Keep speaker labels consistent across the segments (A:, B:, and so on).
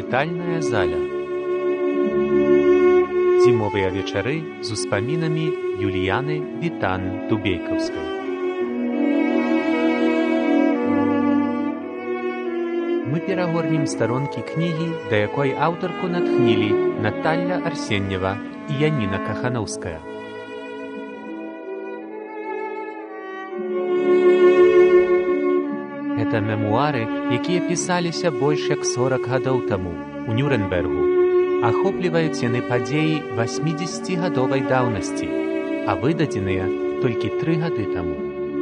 A: Чытальная заля. Зімовыя вечары з успамінамі Юліяны Вітан-Дубейкаўскай. Мы перагорнем старонкі кнігі, да якой аўтарку натхнілі Наталля Арсеньева і Яніна Кахановская. Гэта мемуары, якія пісаліся больш як 40 гадоў таму у Нюрнбергу. Ахопліваюць яны падзеі 80-гадовай даўнасці, а выдадзеныя толькі 3 гады таму.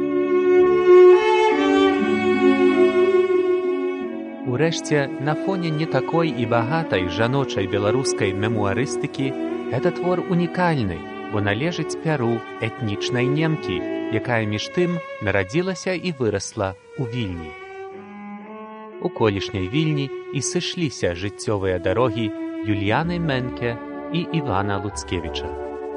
A: Урэшце, на фоне не такой і багатай жаночай беларускай мемуарыстыкі гэта твор унікальны, бо належыць пяру этнічнай немкі, якая між тым нарадзілася і вырасла ў Вільні. У колішняй Вільні і сышліся жыццёвыя дарогі Юліяны Менке і Івана Луцкевіча.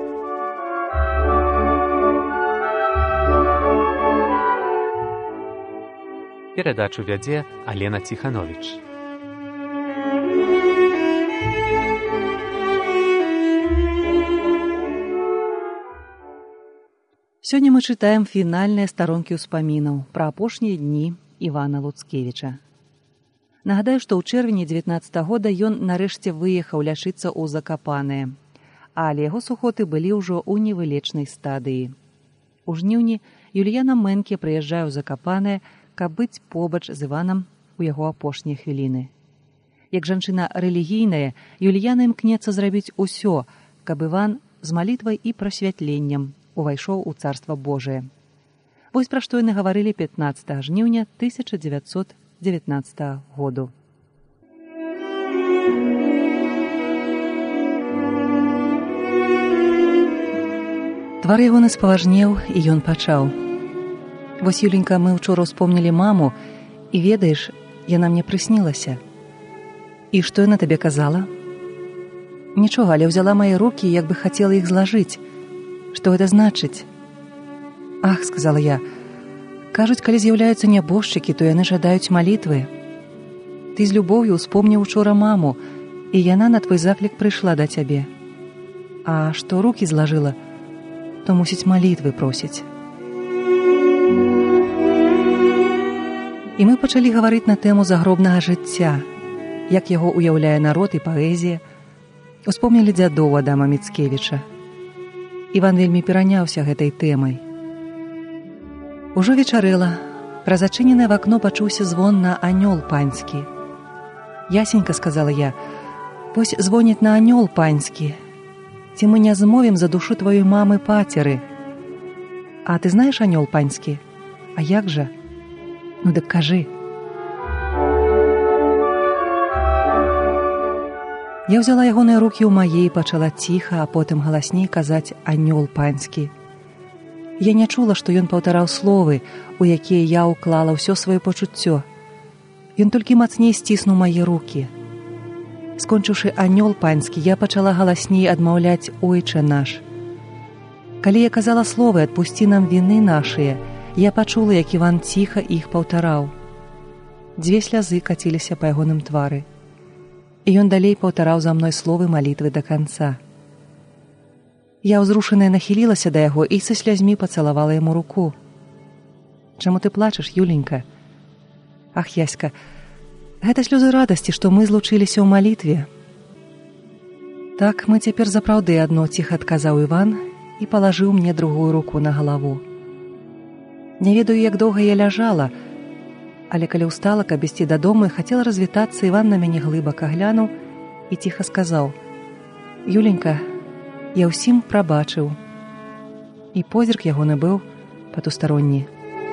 A: Перадачу вядзе Алена Ціхановіч.
B: Сёння мы чытаем фінальныя старонкі ўспамінаў пра апошнія дні Івана Луцкевіча. Нагадаю, што ў чэрвені 19 года ён нарэшце выехаў лячыцца ў Закапанае, але яго сухоты былі ўжо ў невылечнай стадыі. У жніўні Юліяна Менке прыязджае ў Закапанае, каб быць побач з Іванам у яго апошнія хвіліны. Як жанчына рэлігійная, Юліяна імкнецца зрабіць усё, каб Іван з малітвай і прасвятленнем увайшоў у Царства Божие. Вось пра што яны гаварылі 15 жніўня 1919 году. Твар ягоны спаважнеў, і ён пачаў. Вось, Юленька, мы ўчора ўспомнілі маму, і ведаеш, яна мне прыснілася. І што яна табе казала? Нічога, але ўзяла мае рукі, як бы хацела іх злажыць. Што гэта значыць? Ах, сказала я, кажуць, калі з'яўляюцца нябожчыкі, то яны жадаюць малітвы. Ты з любоўю ўспомніў учора маму, і яна на твой заклік прыйшла да цябе. А што рукі злажыла, то мусіць малітвы просіць. І мы пачалі гаварыць на тэму загробнага жыцця, як яго уяўляе народ і паэзія. Успомнілі дзядоў Адама Міцкевіча. Іван вельмі пераняўся гэтай тэмай. Ужо вечарэла, праз адчыненае вакно пачуўся звон на анёл панскі. Ясенька, сказала я, вось звоніць на анёл панскі. Ці мы не змовім за душу тваёй мамы-пацеры? А ты знаеш анёл панскі? А як жа? Ну дык кажы. Я ўзяла ягоныя рукі ў мае і пачала ціха, а потым галасней казаць анёл панскі. Я не чула, што ён паўтараў словы, у якія я ўклала ўсё сваё пачуццё. Ён толькі мацней сціснуў мае рукі. Скончыўшы анёл панскі, я пачала галасней адмаўляць «Ойче наш». Калі я казала словы «Адпусці нам віны нашыя», я пачула, як Іван ціха іх паўтараў. 2 слязы каціліся па ягоным твары. І ён далей паўтараў за мной словы малітвы да канца. Я ўзрушаная нахілілася да яго і са слязьмі пацалавала яму руку. Чаму ты плачаш, Юленька? Ах, Яська, гэта слёзы радасці, што мы злучыліся ў малітве. Так, мы цяпер запраўды адно, ціха адказаў Іван і палажыў мне другую руку на галаву. Не ведаю, як доўга я ляжала, але калі ўстала, каб ісці дадому і хацела развітацца, Іван на мяне глыбака глянуў і ціха сказаў: «Юленька, я ўсім прабачыў». І позірк ягоны быў патустаронні.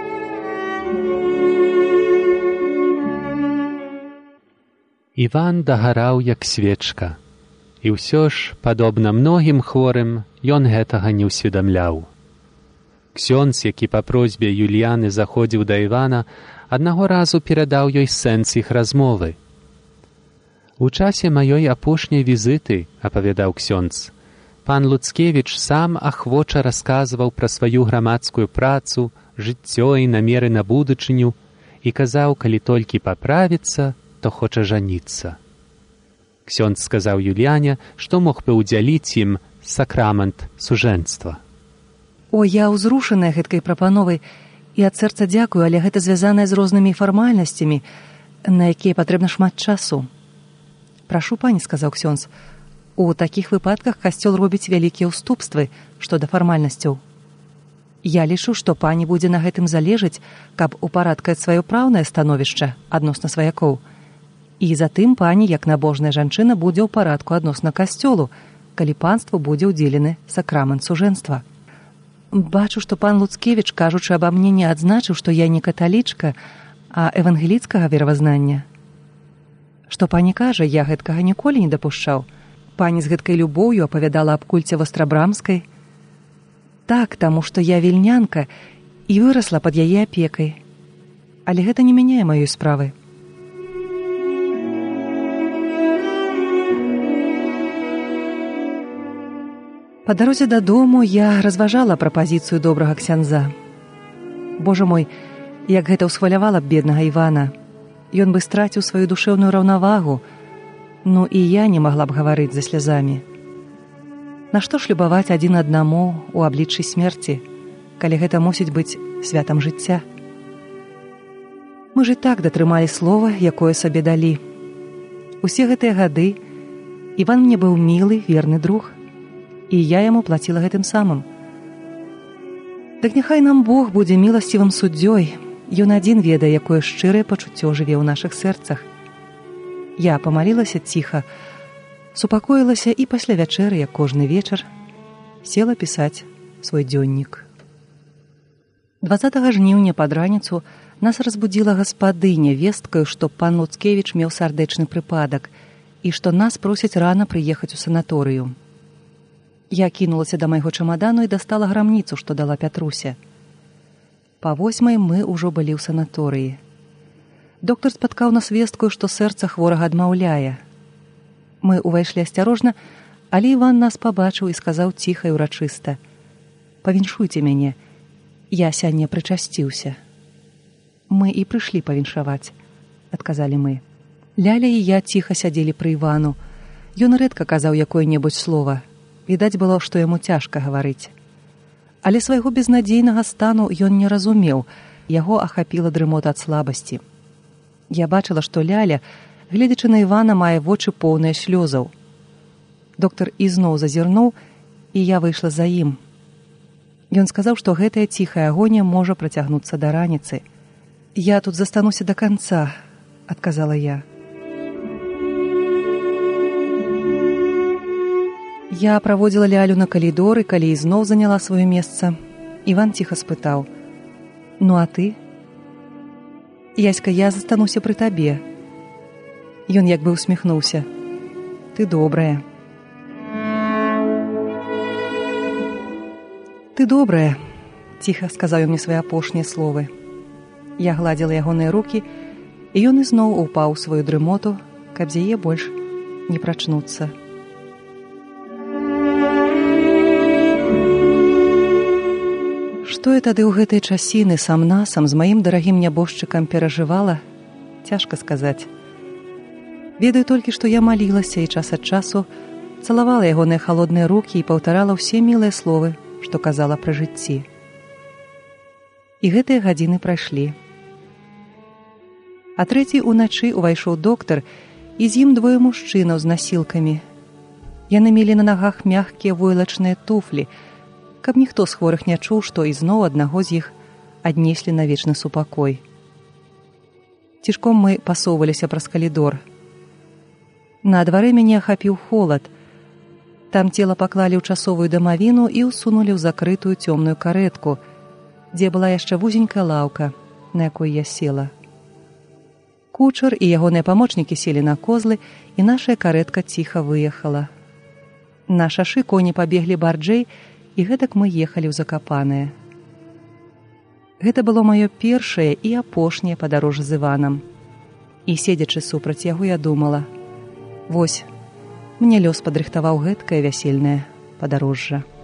A: Іван дагараў як свечка. І ўсё ж, падобна многім хворым, ён гэтага не ўсведамляў. Ксёндз, які па просьбе Юліяны заходзіў да Івана, аднаго разу перадаў ёй сэнс іх размовы. «У часе маёй апошняй візіты, — апавядаў ксёндз, — пан Луцкевіч сам ахвоча расказваў пра сваю грамадскую працу, жыццё і намеры на будучыню і казаў, калі толькі паправіцца, то хоча жаніцца. Ксёндз сказаў Юліяне, што мог бы ўдзяліць ім сакрамент сужэнцтва.
B: О, я ўзрушаная гэткай прапановай і ад сэрца дзякую, але гэта звязанае з рознымі фармальнасцямі, на якія патрэбна шмат часу. Прашу, пані, сказаў ксёндз, у такіх выпадках касцёл робіць вялікія ўступствы, што да фармальнасцяў. Я лічу, што пані будзе на гэтым залежаць, каб упарадкаць сваё праўнае становішча адносна сваякоў. І затым пані, як набожная жанчына, будзе ў парадку адносна касцёлу, калі панству будзе ўдзелены сакрамент сужэнства. Бачу, што пан Луцкевіч, кажучы аба мне, не адзначыў, што я не каталічка, а евангеліцкага веравазнання. Што пані кажа, я гэткага ніколі не дапушчаў. Пані з гэткай любоўю апавядала аб кульце Вострабрамскай. Так, таму што я вільнянка і вырасла пад яе апекай. Але гэта не мяняе маёй справы. Па дарозе дадому я разважала прапазіцыю добрага ксяндза. Божа мой, як гэта ўсхвалявала б беднага Івана. Ён бы страціў сваю душэўную раўнавагу, ну і я не магла б гаварыць за слязамі. Нашто ж любаваць адзін аднаму ў абліччы смерці, калі гэта мусіць быць святам жыцця? Мы ж і так датрымалі слова, якое сабе далі. Усе гэтыя гады Іван мне быў мілы, верны друг, і я яму плаціла гэтым самым. Дык няхай нам Бог будзе міласцівым суддзёй, ён адзін ведае, якое шчырае пачуццё жыве ў нашых сэрцах. Я памалілася ціха, супакоілася і пасля вячэры, як кожны вечар, села пісаць свой дзённік. 20 жніўня пад раніцу нас разбудзіла гаспадыня весткаю, што пан Луцкевіч меў сардэчны прыпадак і што нас просяць рана прыехаць у санаторыю. Я кінулася да майго чамадану і дастала грамніцу, што дала Пятруся. Па 8 мы ўжо былі ў санаторыі. Доктар спаткаў нас весткаю, што сэрца хворага адмаўляе. Мы ўвайшлі асцярожна, але Іван нас пабачыў і сказаў ціха і ўрачыста: «Павіншуйце мяне, я сянне прычасціўся». «Мы і прыйшлі павіншаваць», — адказалі мы. Ляля і я ціха сядзелі пры Івану. Ён рэдка казаў якое-небудзь слова. Відаць было, што яму цяжка гаварыць. Але свайго безнадзейнага стану ён не разумеў, яго ахапіла дрымота ад слабасці. Я бачыла, што Ляля, гледзячы на Івана, мае вочы поўныя слёзаў. Доктар ізноў зазірнуў, і я выйшла за ім. Ён сказаў, што гэтая ціхая агонія можа працягнуцца да раніцы. «Я тут застануся да канца», — адказала я. Я праводзіла Лялю на калідор, і калі ізноў заняла сваё месца, Іван ціха спытаў: «Ну а ты?» «Яська, я застануся пры табе». Ён як бы усміхнуўся: «Ты добрая». «Ты добрая», — ціха сказаў ён мне свае апошнія словы. Я гладзіла ягоныя рукі, і ён ізноў упаў у сваю дрымоту, каб з яе больш не прачнуцца. Што я тады ў гэтай часіны сам-насам з маім дарагім нябожчыкам перажывала, цяжка сказаць. Ведаю толькі, што я малілася і час ад часу цалавала ягоныя халодныя рукі і паўтарала ўсе мілыя словы, што казала пра жыцці. І гэтыя гадзіны прайшлі. А 3:00 уначы ўвайшоў доктар, і з ім 2 мужчынаў з насілкамі. Яны мелі на нагах мягкія войлачныя туфлі, каб ніхто з хворых не чуў, што ізноў аднаго з іх аднеслі на вечны супакой. Цішком мы пасоўваліся праз калідор. На дварэ мяне ахапіў холад. Там цела паклалі ў часовую дамавіну і ўсунулі ў закрытую цёмную карэтку, дзе была яшчэ вузенькая лаўка, на якой я села. Кучар і ягоныя памочнікі селі на козлы, і наша карэтка ціха выехала. На шашы коні пабеглі барджэй, і гэтак мы ехалі ў Закапанае. Гэта было маё першае і апошняе падарожжа з Іванам. І седзячы супраць яго, я думала: вось, мне лёс падрыхтаваў гэткае вясельнае падарожжа.